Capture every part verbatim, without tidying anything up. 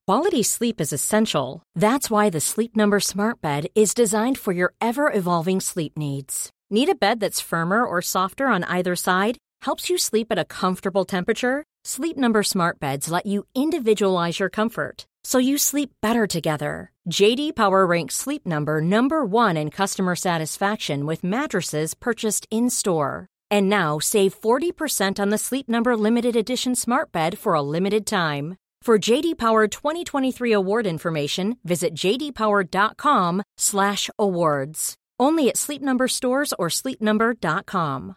Quality sleep is essential. That's why the Sleep Number Smart Bed is designed for your ever-evolving sleep needs. Need a bed that's firmer or softer on either side? Helps you sleep at a comfortable temperature? Sleep Number Smart Beds let you individualize your comfort, so you sleep better together. J D Power ranks Sleep Number number one in customer satisfaction with mattresses purchased in-store. And now, save forty percent on the Sleep Number Limited Edition Smart Bed for a limited time. For J D Power twenty twenty-three award information, visit jdpower.com slash awards. Only at Sleep Number stores or sleep number dot com.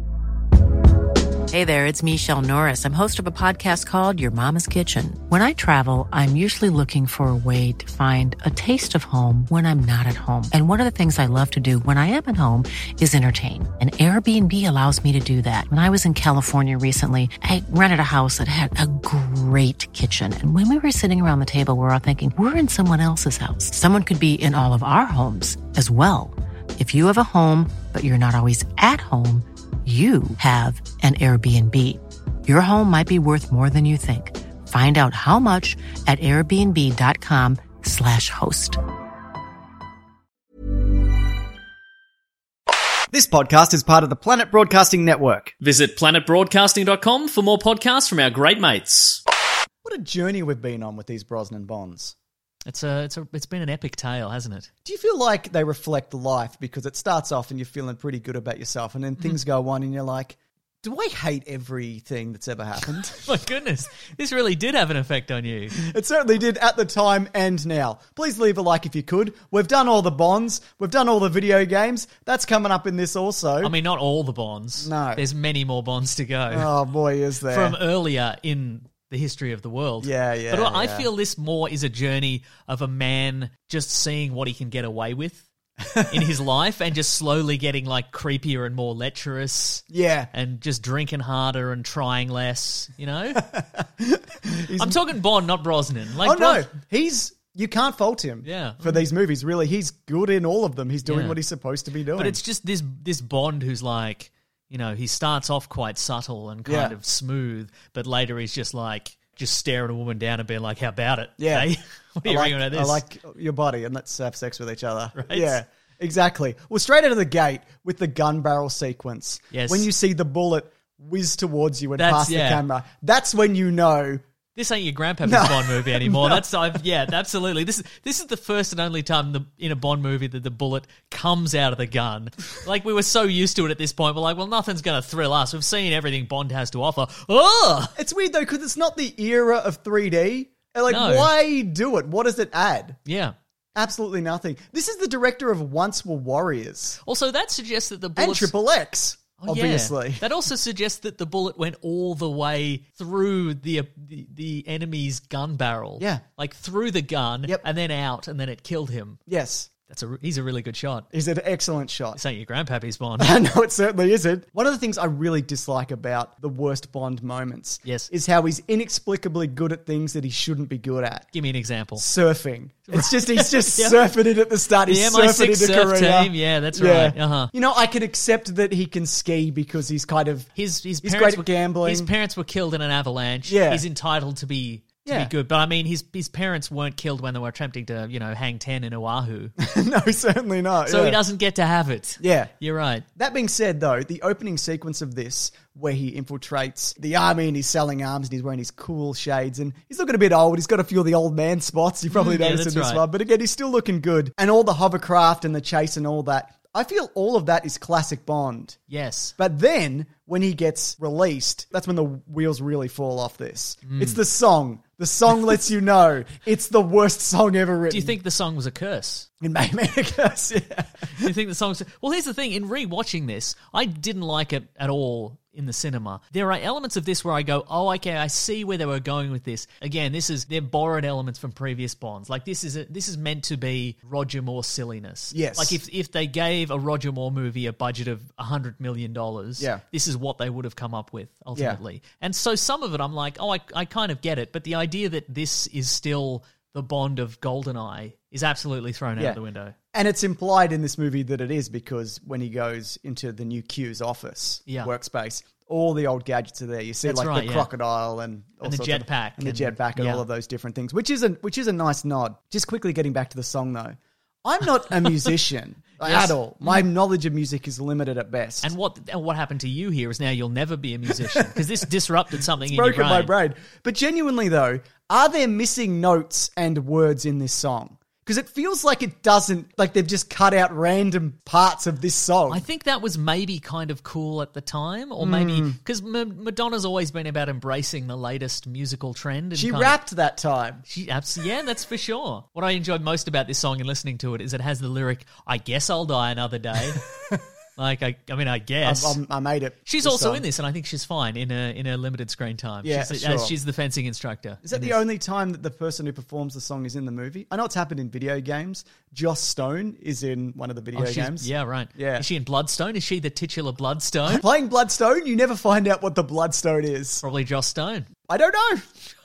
Hey there, it's Michelle Norris. I'm host of a podcast called Your Mama's Kitchen. When I travel, I'm usually looking for a way to find a taste of home when I'm not at home. And one of the things I love to do when I am at home is entertain. And Airbnb allows me to do that. When I was in California recently, I rented a house that had a great kitchen. And when we were sitting around the table, we were all thinking, we're in someone else's house. Someone could be in all of our homes as well. If you have a home, but you're not always at home, you have an Airbnb. Your home might be worth more than you think. Find out how much at airbnb.com slash host. This podcast is part of the Planet Broadcasting Network. Visit planet broadcasting dot com for more podcasts from our great mates. What a journey we've been on with these Brosnan Bonds. It's a, it's a, it's been an epic tale, hasn't it? Do you feel like they reflect life because it starts off and you're feeling pretty good about yourself and then things go on and you're like, do I hate everything that's ever happened? My goodness, this really did have an effect on you. It certainly did at the time and now. Please leave a like if you could. We've done all the Bonds. We've done all the video games. That's coming up in this also. I mean, not all the Bonds. No. There's many more Bonds to go. Oh boy, is there. From earlier in the history of the world. Yeah, yeah. But I yeah. feel this more is a journey of a man just seeing what he can get away with in his life and just slowly getting like creepier and more lecherous. Yeah. And just drinking harder and trying less, you know? I'm talking Bond, not Brosnan. Like oh, Bros- no. He's... You can't fault him yeah. for these movies, really. He's good in all of them. He's doing Yeah. what he's supposed to be doing. But it's just this this Bond who's like... You know, he starts off quite subtle and kind Yeah. of smooth, but later he's just like, just staring a woman down and being like, how about it? Yeah. Hey? What do I you like, reckon about this? I like your body and let's have sex with each other. Right? Yeah, exactly. Well, straight out of the gate with the gun barrel sequence. Yes. When you see the bullet whiz towards you and That's- pass yeah. the camera, that's when you know... This ain't your grandpappy's No. Bond movie anymore. No. That's I've, yeah, absolutely. This is this is the first and only time the, in a Bond movie that the bullet comes out of the gun. Like we were so used to it at this point. We're like, well, nothing's going to thrill us. We've seen everything Bond has to offer. Oh, It's weird, though, because it's not the era of three D. Like, No. why do it? What does it add? yeah. Absolutely nothing. This is the director of Once Were Warriors. Also, that suggests that the And bullet Triple X, Oh, obviously. yeah. That also suggests that the bullet went all the way through the, uh, the the enemy's gun barrel. Yeah. Like through the gun Yep. and then out and then it killed him. Yes. That's a he's a really good shot. He's an excellent shot. This ain't your grandpappy's Bond. No, it certainly isn't. One of the things I really dislike about the worst Bond moments Yes. is how he's inexplicably good at things that he shouldn't be good at. Give me an example. Surfing. It's just, he's just Yeah. surfing it at the start. He's The M I surfing six into surf Korea. team. Yeah, that's right. Uh-huh. You know, I can accept that he can ski because he's kind of... His his He's parents great at were, gambling. His parents were killed in an avalanche. Yeah. He's entitled to be to Yeah. be good. But I mean, his his parents weren't killed when they were attempting to, you know, hang ten in Oahu. No, certainly not. So yeah. he doesn't get to have it. Yeah. You're right. That being said, though, the opening sequence of this, where he infiltrates the army and he's selling arms and he's wearing his cool shades and he's looking a bit old. He's got a few of the old man spots. You probably Mm, yeah, noticed in that's this right. one. But again, he's still looking good. And all the hovercraft and the chase and all that. I feel all of that is classic Bond. Yes. But then, when he gets released, that's when the wheels really fall off this. Mm. It's the song. The song lets you know it's the worst song ever written. Do you think the song was a curse? It may make a curse, yeah. Do you think the song's... Well, here's the thing. In rewatching this, I didn't like it at all in the cinema. There are elements of this where I go, oh, okay, I see where they were going with this. Again, this is... They're borrowed elements from previous Bonds. Like, this is a, this is meant to be Roger Moore silliness. Yes. Like, if, if they gave a Roger Moore movie a budget of one hundred million dollars, Yeah. this is what they would have come up with, ultimately. And so some of it, I'm like, oh, I, I kind of get it. But the idea that this is still the Bond of GoldenEye is absolutely thrown out Yeah. of the window. And it's implied in this movie that it is because when he goes into the new Q's office, Yeah. workspace, all the old gadgets are there. You see That's like right, the yeah. crocodile and all And the sorts of- jetpack and the and- jetpack and yeah. all of those different things, which is a which is a nice nod. Just quickly getting back to the song though, I'm not a musician Yes. at all. My knowledge of music is limited at best. And what and what happened to you here is now you'll never be a musician because this disrupted something in your broken brain. my brain. But genuinely though, are there missing notes and words in this song? Because it feels like it doesn't, like they've just cut out random parts of this song. I think that was maybe kind of cool at the time, or maybe Hmm. because M- Madonna's always been about embracing the latest musical trend. And she kind of- rapped that time. She absolutely, yeah, that's for sure. What I enjoyed most about this song and listening to it is it has the lyric, "I guess I'll die another day." Like, I, I mean, I guess. I, I made it. She's this also time. in this, and I think she's fine in her in her limited screen time. Yeah, she's, sure. as she's the fencing instructor. Is that in the this. only time that the person who performs the song is in the movie? I know it's happened in video games. Joss Stone is in one of the video Oh, she's- games. Yeah, right. Yeah. Is she in Bloodstone? Is she the titular Bloodstone? Playing Bloodstone, you never find out what the Bloodstone is. Probably Joss Stone. I don't know.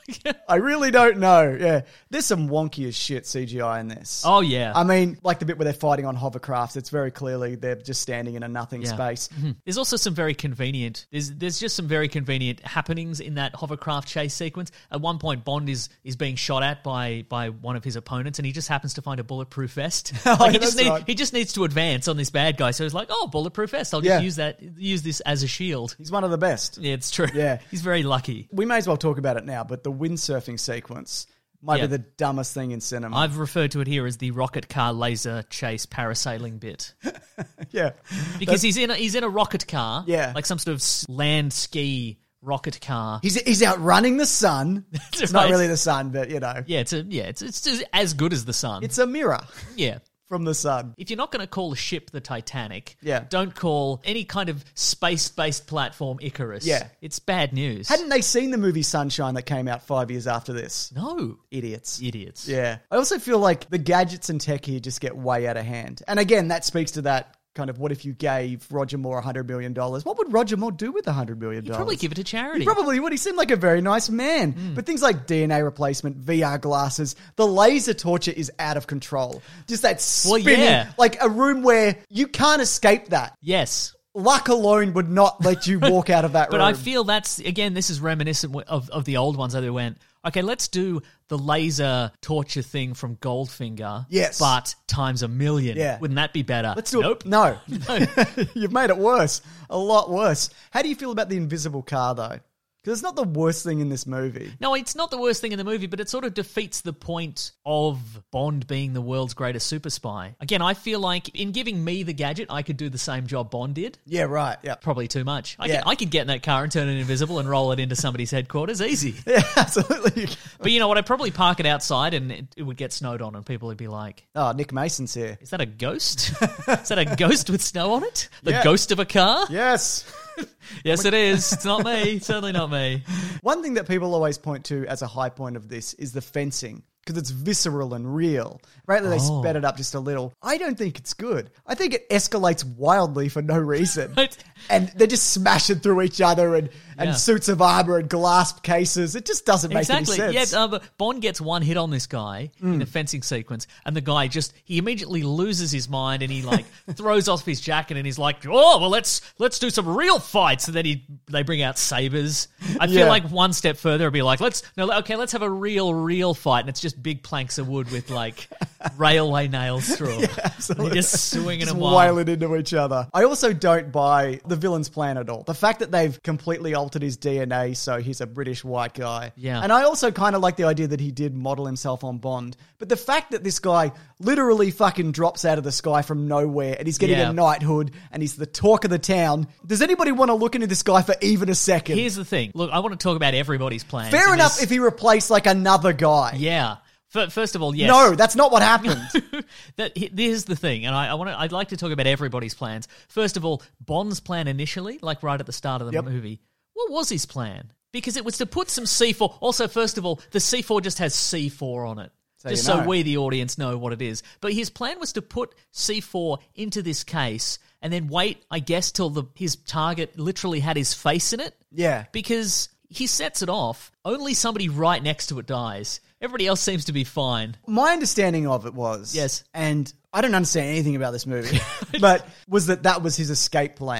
I really don't know. Yeah. There's some wonky as shit C G I in this. Oh, yeah. I mean, like the bit where they're fighting on hovercrafts, it's very clearly they're just standing in a nothing Yeah. space. There's also some very convenient. There's there's just some very convenient happenings in that hovercraft chase sequence. At one point, Bond is is being shot at by by one of his opponents, and he just happens to find a bulletproof vest. Oh, Like, he yeah, just that's need, right. he just needs to advance on this bad guy. So he's like, oh, bulletproof vest. I'll just Yeah. use that use this as a shield. He's one of the best. Yeah, it's true. Yeah. he's very lucky. We may as well talk about it now, but the windsurfing sequence might Yeah. be the dumbest thing in cinema. I've referred to it here as the rocket car laser chase parasailing bit. yeah. Because he's in a, he's in a rocket car, Yeah. like some sort of s- land ski rocket car. He's, he's outrunning the sun. It's not right. really the sun, but you know. Yeah, it's a yeah, it's it's just as good as the sun. It's a mirror yeah. from the sun. If you're not going to call a ship the Titanic, Yeah. don't call any kind of space-based platform Icarus. Yeah. It's bad news. Hadn't they seen the movie Sunshine that came out five years after this? no. Idiots. Idiots. Yeah. I also feel like the gadgets and tech here just get way out of hand. And again, that speaks to that kind of what if you gave Roger Moore one hundred million dollars? What would Roger Moore do with one hundred million dollars? You'd probably give it to charity. He probably would. He seemed like a very nice man. But things like D N A replacement, V R glasses, the laser torture is out of control. Just that Well, spinning, yeah. like a room where you can't escape that. Yes. Luck alone would not let you walk out of that But room. I feel that's, again, this is reminiscent of, of the old ones that they went, okay, let's do the laser torture thing from Goldfinger. Yes. But times a million. Yeah. Wouldn't that be better? Let's do nope. it. No. No. You've made it worse. A lot worse. How do you feel about the invisible car, though? Because it's not the worst thing in this movie. No, it's not the worst thing in the movie, but it sort of defeats the point of Bond being the world's greatest super spy. Again, I feel like in giving me the gadget, I could do the same job Bond did. Yeah, right. Yeah. Probably too much. I, Yeah. could, I could get in that car and turn it invisible and roll it into somebody's headquarters. Easy. Yeah, absolutely. But you know what? I'd probably park it outside and it, it would get snowed on and people would be like, Oh, Nick Mason's here. is that a ghost? Is that a ghost with snow on it? The Yeah. ghost of a car? Yes. Yes, it is. It's not me. Certainly not me. One thing that people always point to as a high point of this is the fencing. Because it's visceral and real. Right? They Oh. sped it up just a little. I don't think it's good. I think it escalates wildly for no reason. Right. And they're just smashing through each other and, and Yeah. suits of armor and glass cases. It just doesn't make Exactly. any sense. Yeah, uh, but Bond gets one hit on this guy in the fencing sequence, and the guy just he immediately loses his mind, and he like throws off his jacket, and he's like, "Oh, well, let's let's do some real fights." And then he they bring out sabers. I feel Yeah. like one step further would be like, "Let's no, okay, let's have a real real fight," and it's just big planks of wood with like railway nails through them. Absolutely. They're just swinging Just them wild. wailing into each other. I also don't buy the villain's plan at all. The fact that they've completely altered his D N A so he's a British white guy. Yeah. And I also kind of like the idea that he did model himself on Bond. But the fact that this guy literally fucking drops out of the sky from nowhere and he's getting Yeah. a knighthood and he's the talk of the town. Does anybody want to look into this guy for even a second? Here's the thing. Look, I want to talk about everybody's plans. Fair in enough this- if he replaced like another guy. Yeah. F- First of all, yes. No, that's not what happened. that he- here's the thing, and I, I want to. I'd like to talk about everybody's plans. First of all, Bond's plan initially, like right at the start of the Yep. movie, what was his plan? Because it was to put some C four. Also, first of all, the C four just has C four on it, So just you so know. we, the audience, know what it is. But his plan was to put C four into this case and then wait, I guess, till the his target literally had his face in it. Yeah. Because he sets it off, only somebody right next to it dies. Everybody else seems to be fine. My understanding of it was, Yes. and I don't understand anything about this movie, but was that that was his escape plan.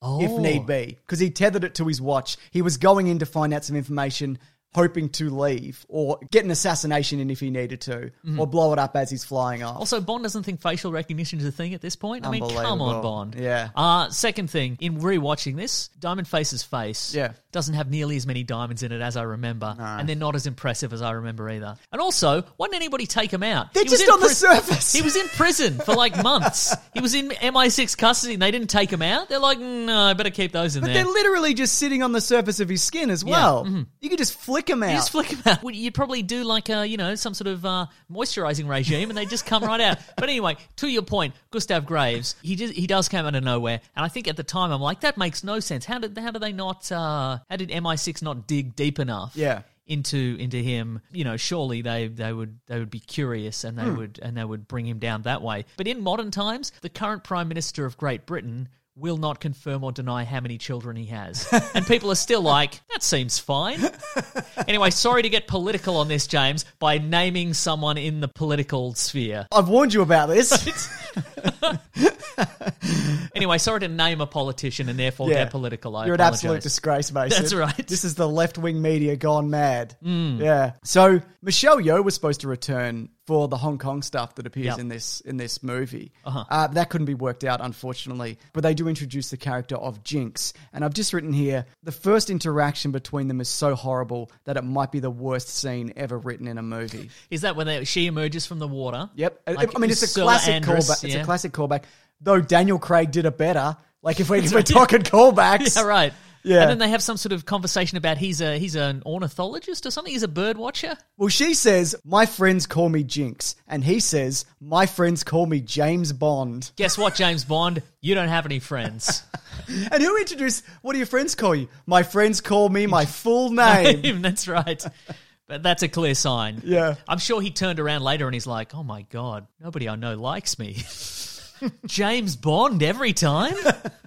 if Oh. need be, because he tethered it to his watch. He was going in to find out some information, hoping to leave or get an assassination in if he needed to, or blow it up as he's flying off. Also, Bond doesn't think facial recognition is a thing at this point. I mean, come on, Unbelievable. Bond. Yeah. Uh, second thing, in rewatching this, Diamond Face's face Yeah. doesn't have nearly as many diamonds in it as I remember, and they're not as impressive as I remember either. And also, why didn't anybody take him out? They're He was just in on the pris- surface. He was in prison for like months. He was in M I six custody, and they didn't take him out. They're like, no, I better keep those in But there. they're literally just sitting on the surface of his skin as well. You could just flick him out. You just flick them out. Well, you'd probably do like a, you know, some sort of uh, moisturizing regime, and they just come right out. But anyway, to your point, Gustav Graves, he just, he does come out of nowhere, and I think at the time I'm like, that makes no sense. How did how do they not? Uh, how did M I six not dig deep enough? Yeah. Into into him, you know, surely they, they would they would be curious and they Hmm. would and they would bring him down that way. But in modern times, the current Prime Minister of Great Britain will not confirm or deny how many children he has. And people are still like, that seems fine. Anyway, sorry to get political on this, James, by naming someone in the political sphere. I've warned you about this. Anyway, sorry to name a politician and therefore Yeah. get political. I You're an apologise. absolute disgrace, Mason. That's right. This is the left-wing media gone mad. Mm. Yeah. So Michelle Yeoh was supposed to return for the Hong Kong stuff that appears Yep. in this in this movie. Uh-huh. Uh, that couldn't be worked out, unfortunately. But they do introduce the character of Jinx. And I've just written here, the first interaction between them is so horrible that it might be the worst scene ever written in a movie. Is that when they, she emerges from the water? Yep. I- Like I mean, it's a Ursula classic Andress, callback. It's yeah? a classic callback. Though Daniel Craig did it better. Like, if, we, if we're talking callbacks. Yeah, right. Yeah. And then they have some sort of conversation about he's a he's an ornithologist or something. He's a bird watcher. Well, she says, my friends call me Jinx. And he says, my friends call me James Bond. Guess what, James Bond? You don't have any friends. And who introduced, what do your friends call you? My friends call me my full name. That's right. But that's a clear sign. Yeah. I'm sure he turned around later and he's like, oh my God, nobody I know likes me. James Bond every time?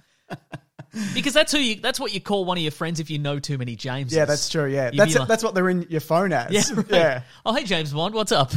Because that's who you. That's what you call one of your friends if you know too many Jameses. Yeah, that's true, yeah. You'd That's be it, like- that's what they're in your phone as. Yeah, right. Yeah. Oh, hey, James Bond, what's up?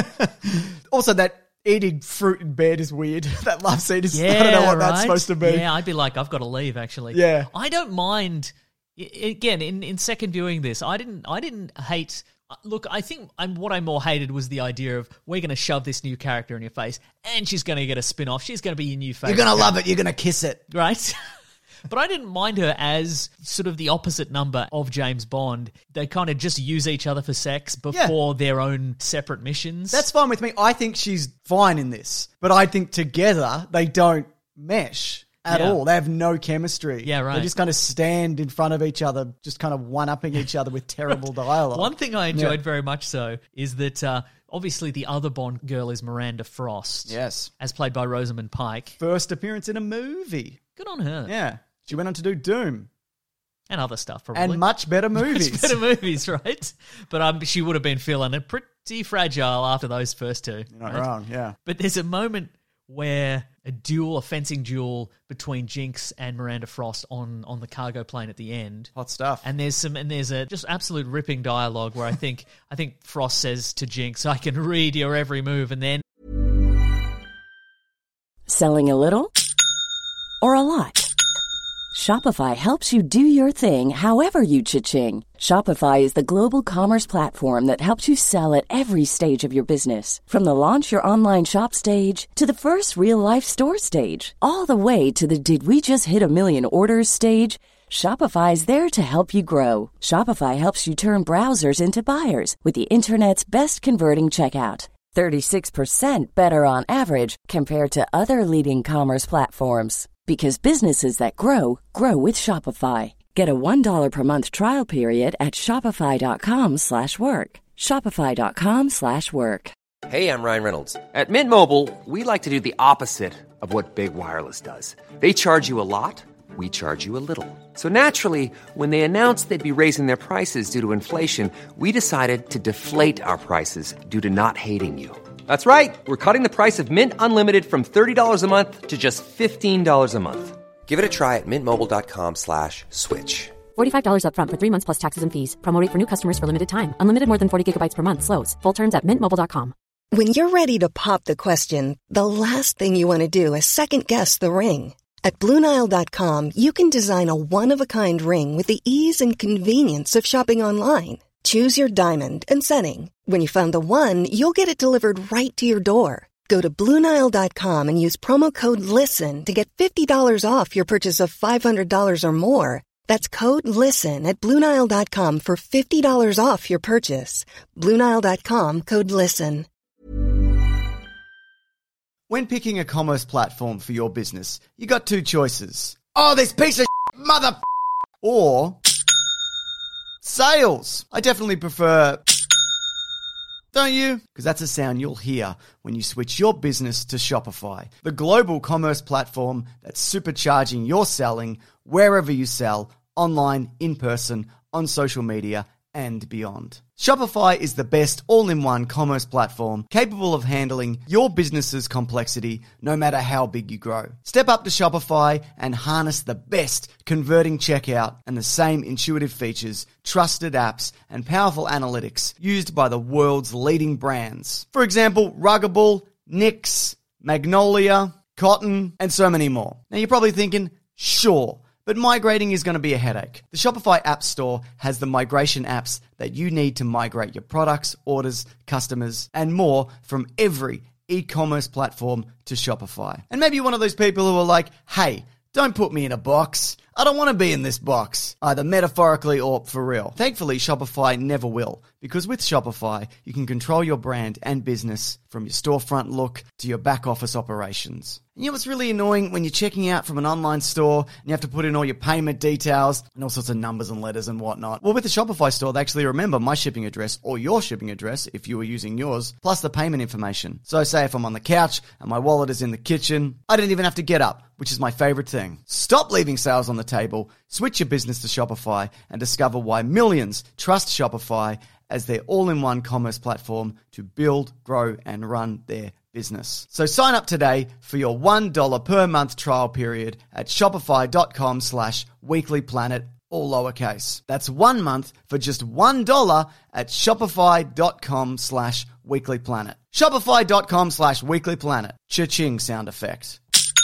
Also, that eating fruit in bed is weird. That love scene is, Yeah, I don't know what right? that's supposed to be. Yeah, I'd be like, I've got to leave. Actually, Yeah. I don't mind. I- Again, in, in second viewing this, I didn't. I didn't hate. Look, I think I'm, what I more hated was the idea of we're going to shove this new character in your face, and she's going to get a spin off. She's going to be your new favorite. You're going to love it. You're going to kiss it. right? But I didn't mind her as sort of the opposite number of James Bond. They kind of just use each other for sex before their own separate missions. That's fine with me. I think she's fine in this. But I think together they don't mesh at Yeah. all. They have no chemistry. Yeah, right. They just kind of stand in front of each other, just kind of one-upping each other with terrible dialogue. One thing I enjoyed Yeah. very much so is that uh, obviously the other Bond girl is Miranda Frost. Yes. As played by Rosamund Pike. First appearance in a movie. Good on her. Yeah. She went on to do Doom. And other stuff, probably. And much better movies. Much better movies, right? But um, she would have been feeling it pretty fragile after those first two. You're not right? wrong, yeah. But there's a moment where a duel, a fencing duel between Jinx and Miranda Frost on, on the cargo plane at the end. Hot stuff. And there's some, and there's a just absolute ripping dialogue where I think, I think Frost says to Jinx, "I can read your every move," and then Selling a little or a lot? Shopify helps you do your thing however you cha-ching. Shopify is the global commerce platform that helps you sell at every stage of your business. From the launch your online shop stage to the first real-life store stage, all the way to the did we just hit a million orders stage. Shopify is there to help you grow. Shopify helps you turn browsers into buyers with the internet's best converting checkout. thirty-six percent better on average compared to other leading commerce platforms. Because businesses that grow, grow with Shopify. Get a one dollar per month trial period at shopify.com slash work. Shopify.com slash work. Hey, I'm Ryan Reynolds. At Mint Mobile, we like to do the opposite of what Big Wireless does. They charge you a lot, we charge you a little. So naturally, when they announced they'd be raising their prices due to inflation, we decided to deflate our prices due to not hating you. That's right. We're cutting the price of Mint Unlimited from thirty dollars a month to just fifteen dollars a month. Give it a try at mintmobile.com slash switch. forty-five dollars up front for three months plus taxes and fees. Promo rate for new customers for limited time. Unlimited more than forty gigabytes per month slows. Full terms at mint mobile dot com. When you're ready to pop the question, the last thing you want to do is second-guess the ring. At Blue Nile dot com, you can design a one-of-a-kind ring with the ease and convenience of shopping online. Choose your diamond and setting. When you find the one, you'll get it delivered right to your door. Go to Blue Nile dot com and use promo code LISTEN to get fifty dollars off your purchase of five hundred dollars or more. That's code LISTEN at Blue Nile dot com for fifty dollars off your purchase. Blue Nile dot com, code LISTEN. When picking a commerce platform for your business, you got two choices. Oh, this piece of shit, mother f- or sales. I definitely prefer, don't you? Because that's a sound you'll hear when you switch your business to Shopify, the global commerce platform that's supercharging your selling wherever you sell, online, in person, on social media, and beyond. Shopify is the best all-in-one commerce platform capable of handling your business's complexity no matter how big you grow. Step up to Shopify and harness the best converting checkout and the same intuitive features, trusted apps, and powerful analytics used by the world's leading brands. For example, Ruggable, Nix, Magnolia, Cotton, and so many more. Now you're probably thinking, sure, but migrating is going to be a headache. The Shopify App Store has the migration apps that you need to migrate your products, orders, customers, and more from every e-commerce platform to Shopify. And maybe you're one of those people who are like, hey, don't put me in a box. I don't want to be in this box, either metaphorically or for real. Thankfully, Shopify never will, because with Shopify, you can control your brand and business from your storefront look to your back office operations. And you know what's really annoying when you're checking out from an online store and you have to put in all your payment details and all sorts of numbers and letters and whatnot? Well, with the Shopify store, they actually remember my shipping address or your shipping address if you were using yours, plus the payment information. So say if I'm on the couch and my wallet is in the kitchen, I don't even have to get up, which is my favorite thing. Stop leaving sales on the table, switch your business to Shopify, and discover why millions trust Shopify as their all-in-one commerce platform to build, grow, and run their business. So sign up today for your one dollar per month trial period at shopify.com slash weeklyplanet, all lowercase. That's one month for just one dollar at shopify.com slash weeklyplanet. Shopify.com slash weeklyplanet. Cha-ching sound effect.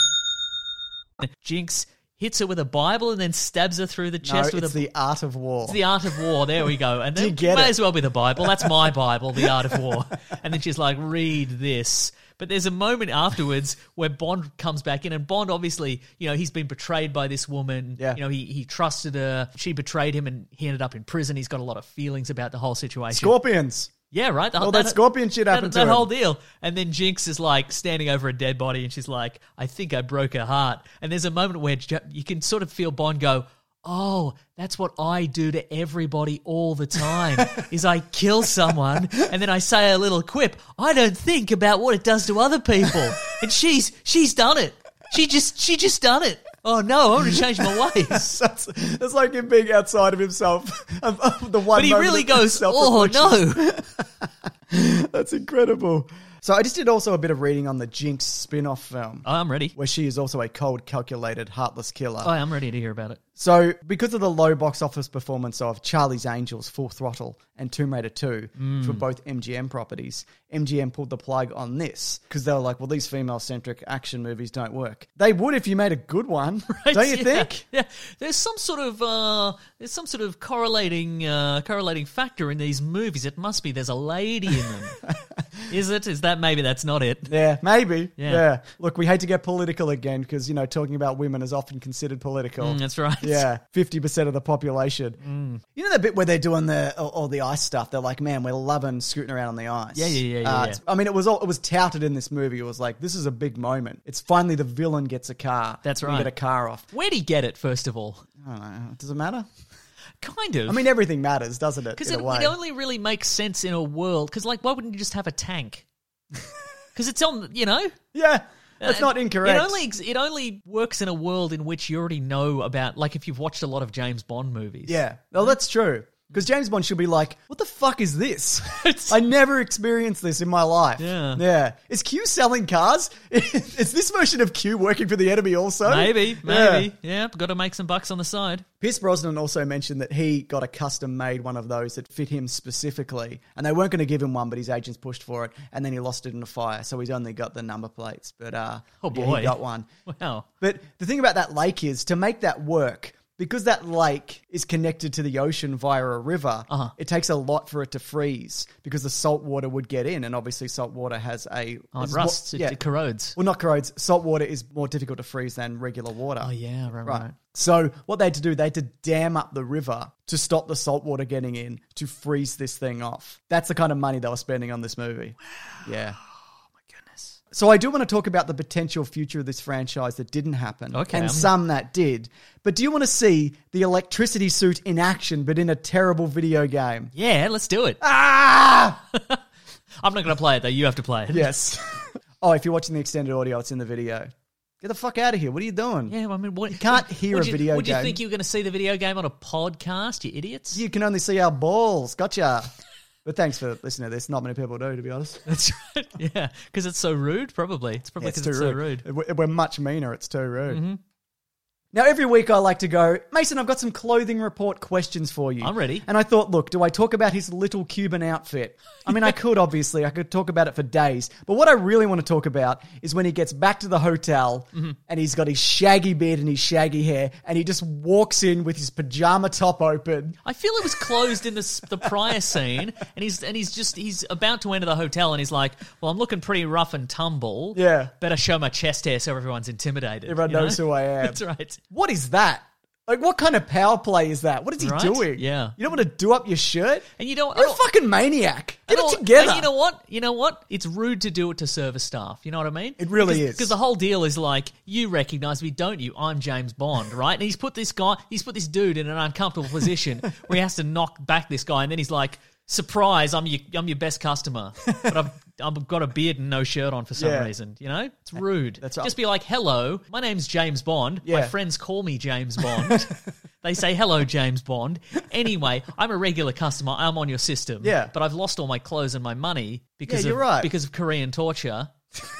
Jinx hits her with a Bible and then stabs her through the chest no, with it's a... the Art of War. It's the Art of War. There we go. And then you get may it? as well be the Bible. That's my Bible, the Art of War. And then she's like, read this. But there's a moment afterwards where Bond comes back in, and Bond obviously, you know, he's been betrayed by this woman. Yeah. You know, he, he trusted her. She betrayed him, and he ended up in prison. He's got a lot of feelings about the whole situation. Scorpions. Yeah, right. The, All that, that scorpion shit happened that, to that him. whole deal. And then Jinx is like standing over a dead body, and she's like, I think I broke her heart. And there's a moment where you can sort of feel Bond go, oh, that's what I do to everybody all the time, is I kill someone and then I say a little quip. I don't think about what it does to other people. And she's she's done it. She just she just done it. Oh no, I want to change my ways. That's, that's like him being outside of himself. Of, of the one but he moment really of goes, oh no. That's incredible. So I just did also a bit of reading on the Jinx spin-off film. Oh, I'm ready. Where she is also a cold, calculated, heartless killer. Oh, I'm ready to hear about it. So because of the low box office performance of Charlie's Angels, Full Throttle, and Tomb Raider two, Mm. which were both M G M properties, M G M pulled the plug on this because they were like, well, these female-centric action movies don't work. They would if you made a good one, Right, don't you yeah, think? Yeah, there's some sort of uh, there's some sort of correlating uh, correlating factor in these movies. It must be there's a lady in them. Is it? Is that maybe that's not it? Yeah, maybe. Yeah. Yeah. Look, we hate to get political again because, you know, talking about women is often considered political. Mm, that's right. Yeah, fifty percent of the population. Mm. You know that bit where they're doing the all, all the ice stuff? They're like, man, we're loving scooting around on the ice. Yeah, yeah, yeah, yeah, Uh, yeah. it's- I mean, it was all, it was touted in this movie. It was like, this is a big moment. It's finally the villain gets a car. That's We right. get a car off. Where'd he get it? First of all, I don't know. Does it matter? kind of. I mean, everything matters, doesn't it? because in it, a way. it only really makes sense in a world. Because like, why wouldn't you just have a tank? Because it's on, you know. yeah, that's Uh, not incorrect. It only ex- it only works in a world in which you already know about. Like if you've watched a lot of James Bond movies. Yeah, well, that's true. Because James Bond should be like, what the fuck is this? I never experienced this in my life. Yeah. Yeah. Is Q selling cars? Is this version of Q working for the enemy also? Maybe, maybe. Yeah, yeah got to make some bucks on the side. Pierce Brosnan also mentioned that he got a custom-made one of those that fit him specifically, and they weren't going to give him one, but his agents pushed for it, and then he lost it in a fire, so he's only got the number plates. But uh, oh boy, yeah, he got one. Wow. But the thing about that lake is, to make that work, because that lake is connected to the ocean via a river, uh-huh. it takes a lot for it to freeze because the salt water would get in, and obviously salt water has a... Oh, it rusts, more, yeah. it, it corrodes. Well, not corrodes. Salt water is more difficult to freeze than regular water. Oh, yeah, right, right. right. So what they had to do, they had to dam up the river to stop the salt water getting in to freeze this thing off. That's the kind of money they were spending on this movie. Wow. Yeah. So I do want to talk about the potential future of this franchise that didn't happen, okay, and I'm... some that did. But do you want to see the electricity suit in action, but in a terrible video game? Yeah, let's do it. Ah! I'm not going to play it, though. You have to play it. Yes. Oh, if you're watching the extended audio, it's in the video. Get the fuck out of here. What are you doing? Yeah, I mean, what, you can't hear would a you, video would game. Would you think you were going to see the video game on a podcast, you idiots? You can only see our balls. Gotcha. But thanks for listening to this. Not many people do, to be honest. That's right. Yeah, because it's so rude, probably. It's probably because yeah, it's, it's so rude. rude. We're much meaner. It's too rude. Mm-hmm. Now, every week I like to go, Mason, I've got some clothing report questions for you. I'm ready. And I thought, look, do I talk about his little Cuban outfit? I mean, I could, obviously. I could talk about it for days. But what I really want to talk about is when he gets back to the hotel mm-hmm. and he's got his shaggy beard and his shaggy hair and he just walks in with his pajama top open. I feel it was closed in the, the prior scene and he's and he's just, he's about to enter the hotel and he's like, well, I'm looking pretty rough and tumble. Yeah. Better show my chest hair so everyone's intimidated. Everyone knows know? who I am. That's right. What is that? Like, what kind of power play is that? What is he right? doing? Yeah. You don't want to do up your shirt? And you don't... You're a fucking maniac. Get all, it together. And you know what? You know what? It's rude to do it to service staff. You know what I mean? It really because, is. Because the whole deal is like, you recognise me, don't you? I'm James Bond, right? And he's put this guy... He's put this dude in an uncomfortable position where he has to knock back this guy and then he's like... Surprise, I'm your I'm your best customer. But I've I've got a beard and no shirt on for some yeah. reason. You know? It's rude. That's right. Just be like, hello, my name's James Bond. Yeah. My friends call me James Bond. They say, hello, James Bond. Anyway, I'm a regular customer. I'm on your system. Yeah. But I've lost all my clothes and my money because yeah, of you're right. because of Korean torture.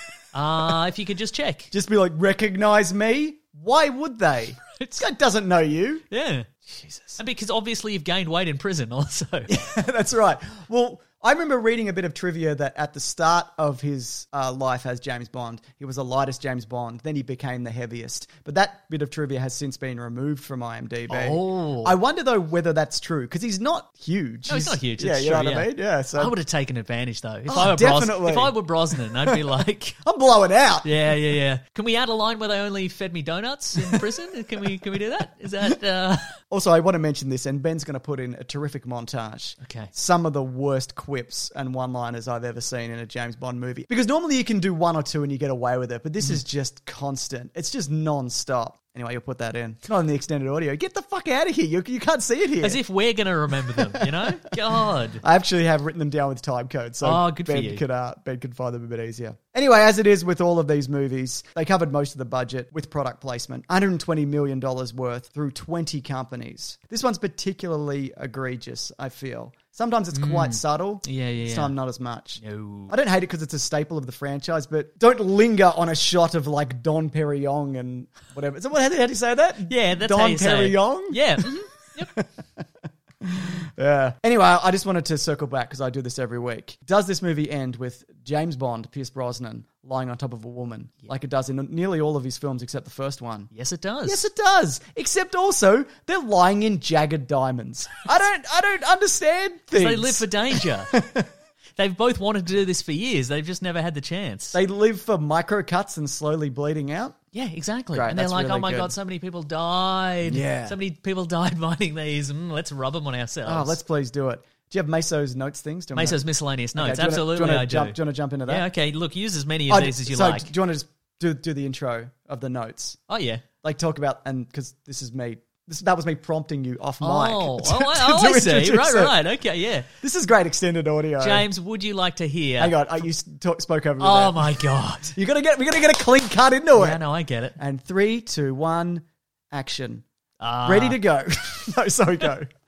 uh, if you could just check. Just be like, recognize me? Why would they? This guy doesn't know you. Yeah. Jesus. And because obviously you've gained weight in prison also. Yeah, that's right. Well, I remember reading a bit of trivia that at the start of his uh, life as James Bond, he was the lightest James Bond. Then he became the heaviest. But that bit of trivia has since been removed from IMDb. Oh. I wonder, though, whether that's true, because he's not huge. No, he's, he's not huge. Yeah, it's you know true, what yeah. I mean? Yeah. So I would have taken advantage, though. If, Oh, I were Bros- definitely. if I were Brosnan, I'd be like... I'm blowing out. Yeah, yeah, yeah. Can we add a line where they only fed me donuts in prison? Can we Can we do that? Is that... Uh... Also, I want to mention this, and Ben's going to put in a terrific montage. Okay. Some of the worst quips and one-liners I've ever seen in a James Bond movie. Because normally you can do one or two and you get away with it, but this mm. is just constant. It's just non-stop. Anyway, you'll put that in. It's not in the extended audio. Get the fuck out of here. You, you can't see it here. As if we're going to remember them, you know? God. I actually have written them down with time code, so oh, good Ben, for you. Could, uh, Ben could find them a bit easier. Anyway, as it is with all of these movies, they covered most of the budget with product placement. one hundred twenty million dollars worth through twenty companies. This one's particularly egregious, I feel. Sometimes it's mm. quite subtle. Yeah, yeah, This yeah. time not as much. No. I don't hate it because it's a staple of the franchise, but don't linger on a shot of like Don Perignon and whatever. Is that what, how do you say that? Yeah, that's Don how you say it. Perignon? Yeah. Mm-hmm. Yep. Yeah. Anyway, I just wanted to circle back because I do this every week. Does this movie end with James Bond, Pierce Brosnan, lying on top of a woman yeah. like it does in nearly all of his films except the first one? Yes, it does. Yes, it does. Except also they're lying in jagged diamonds. I don't. I don't understand things. They live for danger. They've both wanted to do this for years. They've just never had the chance. They live for microcuts and slowly bleeding out. Yeah, exactly. Great, and they're that's like, really oh my good. God, so many people died. Yeah. So many people died mining these. Mm, let's rub them on ourselves. Oh, let's please do it. Do you have Meso's notes things? Do you want Meso's to- miscellaneous Okay, notes. do you wanna- Absolutely, do you wanna I jump, do. do you want to jump into that? Yeah, okay. Look, use as many of Oh, these as you so like. do you want to just do, do the intro of the notes? Oh, yeah. Like talk about, and because this is me. This, that was me prompting you off mic. Oh, to- oh, I, to oh, I see. introduce Right, it. right. Okay, yeah. This is great extended audio. James, would you like to hear? Hang on, I, you talk, spoke over me Oh, there. my God. You gotta get, we gotta get a clean cut into Yeah, it. no, I get it. And three, two, one, action. Uh, Ready to go. No, sorry, go.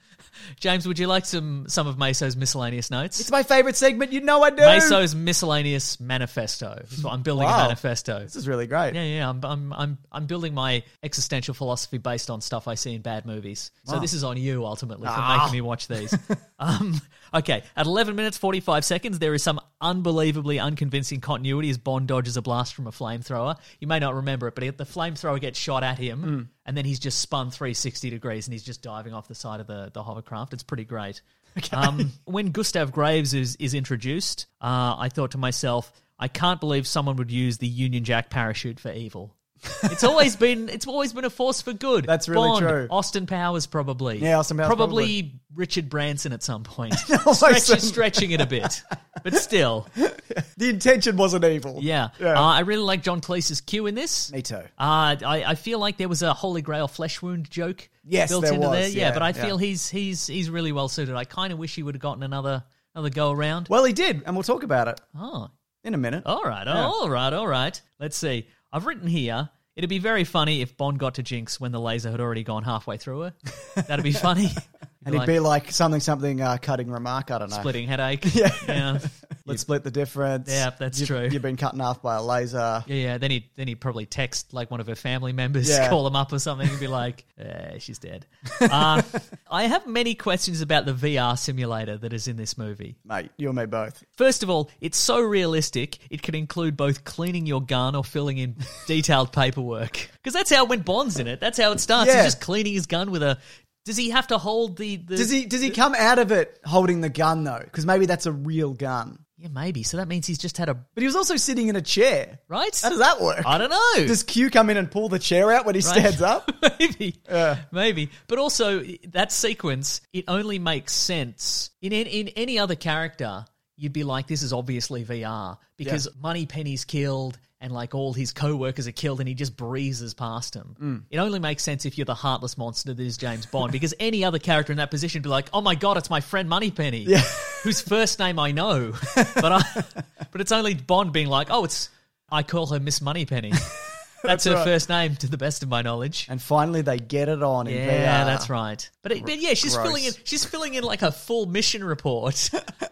James, would you like some some of Meso's miscellaneous notes? It's my favourite segment. You know I do. Meso's miscellaneous manifesto. Is what I'm building Wow. a manifesto. This is really great. Yeah, yeah. I'm, I'm, I'm, I'm building my existential philosophy based on stuff I see in bad movies. So Wow. this is on you ultimately for Ah. making me watch these. um, okay, at eleven minutes forty-five seconds, there is some unbelievably unconvincing continuity as Bond dodges a blast from a flamethrower. You may not remember it, but the flamethrower gets shot at him, Mm. and then he's just spun three hundred sixty degrees, and he's just diving off the side of the, the hovercraft. It's pretty great. Okay. Um, when Gustav Graves is, is introduced, uh, I thought to myself, I can't believe someone would use the Union Jack parachute for evil. It's always been it's always been a force for good. That's really Bond, true. Austin Powers probably. Yeah, Austin Powers probably. probably. Richard Branson at some point. Almost Stretch, certainly. stretching it a bit, but still. The intention wasn't evil. Yeah, Yeah. Uh, I really like John Cleese's cue in this. Me too. Uh, I, I feel like there was a Holy Grail flesh wound joke Yes, built there into was, there. Yeah, yeah, but I yeah. feel he's he's he's really well suited. I kind of wish he would have gotten another another go around. Well, he did, and we'll talk about it Oh, in a minute. all right, Yeah. all right, all right. Let's see. I've written here, it'd be very funny if Bond got to Jinx when the laser had already gone halfway through her. That'd be funny. And it'd be like something, something, uh, cutting remark. I don't know. splitting headache. Yeah. yeah. Let's split the difference. Yeah, that's You've- true. You've been cut in half by a laser. Yeah, yeah. Then he then he'd probably text like one of her family members, Yeah. call them up or something, and be like, eh, "She's dead." Uh, I have many questions about the V R simulator that is in this movie. Mate, you and me both. First of all, it's so realistic, it can include both cleaning your gun or filling in detailed paperwork. Because that's how when Bond's in it. That's how it starts. Yeah. He's just cleaning his gun with a... Does he have to hold the... the Does he, does he come out of it holding the gun, though? Because maybe that's a real gun. Yeah, maybe. So that means he's just had a... But he was also sitting in a chair. Right? How does that work? I don't know. Does Q come in and pull the chair out when he Right. stands up? maybe, Yeah. maybe. But also, that sequence, it only makes sense in in, in any other character. You'd be like, this is obviously V R because Yeah. Moneypenny's killed and like all his co-workers are killed and he just breezes past them. Mm. It only makes sense if you're the heartless monster that is James Bond because any other character in that position would be like, oh my God, it's my friend Moneypenny, Yeah. whose first name I know. But I, but it's only Bond being like, oh, it's I call her Miss Moneypenny. That's, her right. first name, to the best of my knowledge. And finally, they get it on in V R. Yeah, that's right. But, it, but yeah, she's Gross. filling in. She's filling in like a full mission report.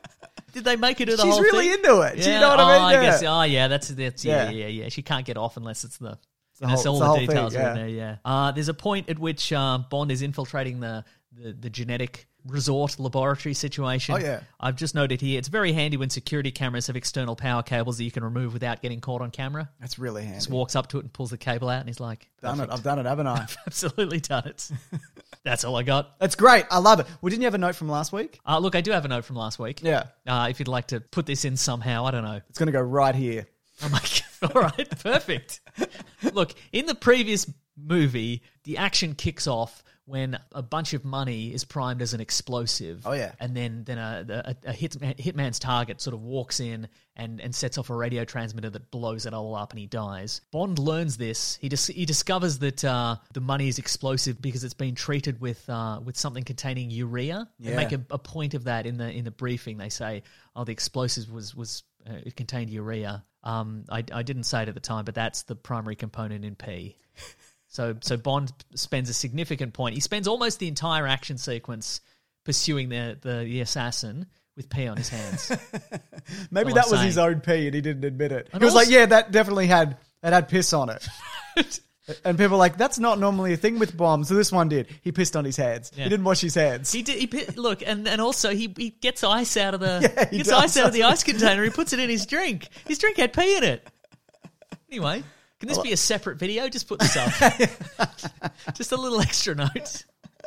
Did they make her do the She's whole really thing? into it. Do you Yeah. know what oh, I mean? I Yeah. guess. Oh, yeah. That's that's yeah, Yeah. yeah, yeah. She can't get off unless it's the. the That's whole- all it's the the whole details thing, are in yeah. there. Yeah. Uh, there's a point at which uh, Bond is infiltrating the, the the genetic resort laboratory situation. Oh, yeah. I've just noted here. It's very handy when security cameras have external power cables that you can remove without getting caught on camera. That's really handy. Just walks up to it and pulls the cable out, and he's like, Done it. "Perfect." I've done it, haven't I? Absolutely done it. That's all I got. That's great. I love it. Well, didn't you have a note from last week? Uh, look, I do have a note from last week. Yeah. Uh, if you'd like to put this in somehow, I don't know. It's going to go right here. Oh my God. All right, perfect. Look, in the previous movie, the action kicks off when a bunch of money is primed as an explosive. Oh, yeah. And then then a, a, a hitman, hitman's target sort of walks in and, and sets off a radio transmitter that blows it all up and he dies. Bond learns this. He dis- he discovers that uh, the money is explosive because it's been treated with uh, with something containing urea. They Yeah. make a, a point of that in the in the briefing. They say, oh, the explosive was... was uh, it contained urea. Um, I, I didn't say it at the time, but that's the primary component in P. So so Bond spends a significant point. He spends almost the entire action sequence pursuing the the, the assassin with P on his hands. Maybe all that I'm was his saying. own pee and he didn't admit it. And he was also- like, yeah, that definitely had, that had piss on it. And people are like, that's not normally a thing with bombs. So this one did. He pissed on his hands. Yeah. He didn't wash his hands. He did. He pi- look, and, and also he, he gets ice out of the Yeah, he gets does. ice out of the ice container. He puts it in his drink. His drink had pee in it. Anyway, can this be a separate video? Just put this up. Just a little extra note.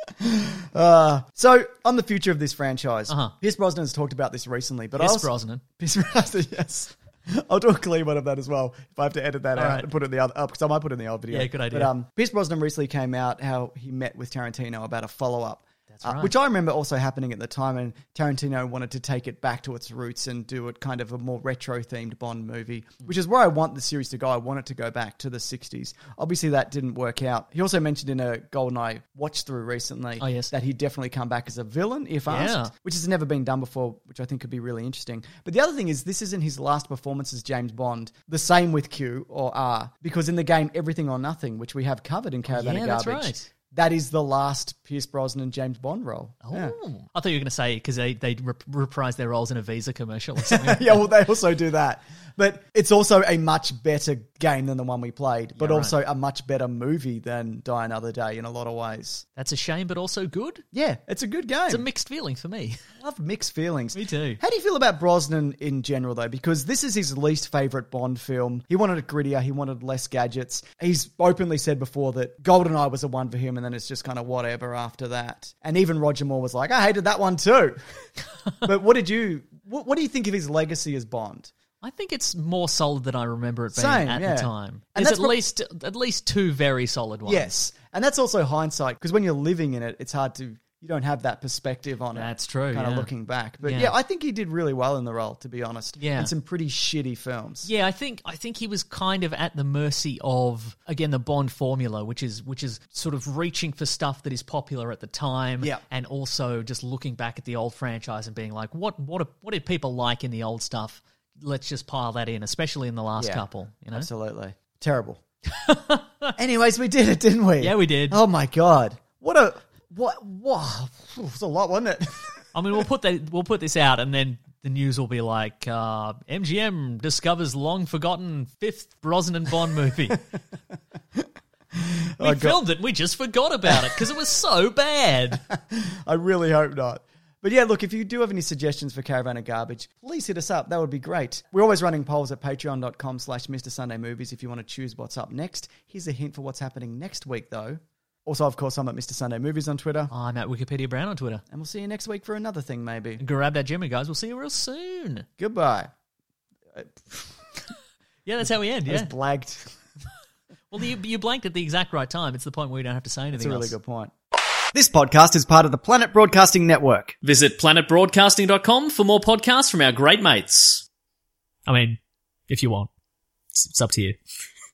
Uh, so, on the future of this franchise, Uh-huh. Pierce Brosnan has talked about this recently. But I Yes, also, Brosnan. Pierce Brosnan, yes. I'll do a clean one of that as well if I have to edit that All out right. and put it in the other up because I might put it in the old video. Yeah, good idea. But um, Pierce Brosnan recently came out how he met with Tarantino about a follow up. That's Uh, right. which I remember also happening at the time, and Tarantino wanted to take it back to its roots and do it kind of a more retro-themed Bond movie, which is where I want the series to go. I want it to go back to the sixties. Obviously, that didn't work out. He also mentioned in a GoldenEye watch-through recently Oh, yes. that he'd definitely come back as a villain, if Yeah. asked, which has never been done before, which I think could be really interesting. But the other thing is, this isn't his last performance as James Bond. The same with Q or R, because in the game Everything or Nothing, which we have covered in Caravan Yeah, of that's Garbage, right. that is the last Pierce Brosnan James Bond role. Oh, Yeah. I thought you were going to say because they they rep- reprise their roles in a Visa commercial or something. Yeah, well, they also do that. But it's also a much better game than the one we played, but Yeah, right. also a much better movie than Die Another Day in a lot of ways. That's a shame, but also good. Yeah, it's a good game. It's a mixed feeling for me. I love mixed feelings. Me too. How do you feel about Brosnan in general, though? Because this is his least favourite Bond film. He wanted it grittier. He wanted less gadgets. He's openly said before that GoldenEye was the one for him, and then it's just kind of whatever after that. And even Roger Moore was like, I hated that one too. But what did you... What, what do you think of his legacy as Bond? I think it's more solid than I remember it being Same, at yeah. the time. And There's that's at prob- least at least two very solid ones. Yes. And that's also hindsight, because when you're living in it, it's hard to... You don't have that perspective on it. That's true, Kind of yeah. looking back. But Yeah. yeah. I think he did really well in the role, to be honest. Yeah. And some pretty shitty films. Yeah, I think I think he was kind of at the mercy of, again, the Bond formula, which is which is sort of reaching for stuff that is popular at the time, Yeah. and also just looking back at the old franchise and being like, what what are, what did people like in the old stuff? Let's just pile that in, especially in the last Yeah. couple. You know, Absolutely. Terrible. Anyways, we did it, didn't we? Yeah, we did. Oh my God. What a... What? Wow. It was a lot, wasn't it? I mean, we'll put that we'll put this out, and then the news will be like, uh, M G M discovers long forgotten fifth Brosnan Bond movie. we Oh, God. filmed it, and we just forgot about it because it was so bad. I really hope not. But yeah, look, if you do have any suggestions for Caravan of Garbage, please hit us up. That would be great. We're always running polls at patreon.com slash Mr. Sunday Movies if you want to choose what's up next. Here's a hint for what's happening next week, though. Also, of course, I'm at Mister Sunday Movies on Twitter. I'm at Wikipedia Brown on Twitter. And we'll see you next week for another thing, maybe. Grab that Jimmy, guys. We'll see you real soon. Goodbye. Yeah, that's how we end, I was yeah. blagged. Well, you, you blanked at the exact right time. It's the point where you don't have to say anything That's a really else. good point. This podcast is part of the Planet Broadcasting Network. Visit planet broadcasting dot com for more podcasts from our great mates. I mean, if you want. It's, it's up to you.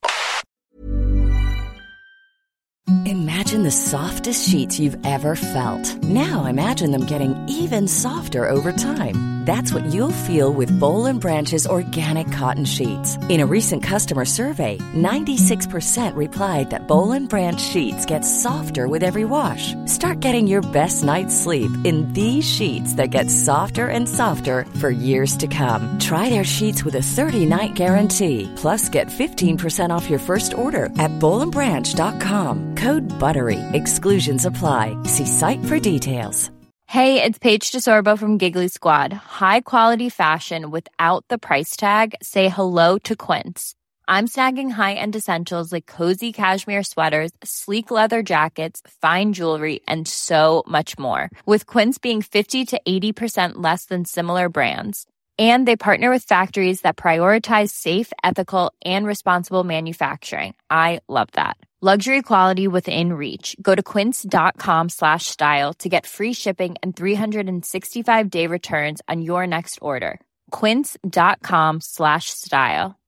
Imagine the softest sheets you've ever felt. Now imagine them getting even softer over time. That's what you'll feel with Boll and Branch's organic cotton sheets. In a recent customer survey, ninety-six percent replied that Boll and Branch sheets get softer with every wash. Start getting your best night's sleep in these sheets that get softer and softer for years to come. Try their sheets with a thirty-night guarantee. Plus, get fifteen percent off your first order at boll and branch dot com. Code BUTTERY. Exclusions apply. See site for details. Hey, it's Paige DeSorbo from Giggly Squad. High quality fashion without the price tag. Say hello to Quince. I'm snagging high-end essentials like cozy cashmere sweaters, sleek leather jackets, fine jewelry, and so much more. With Quince being fifty to eighty percent less than similar brands. And they partner with factories that prioritize safe, ethical, and responsible manufacturing. I love that. Luxury quality within reach. Go to quince.com slash style to get free shipping and three sixty-five day returns on your next order. Quince.com slash style.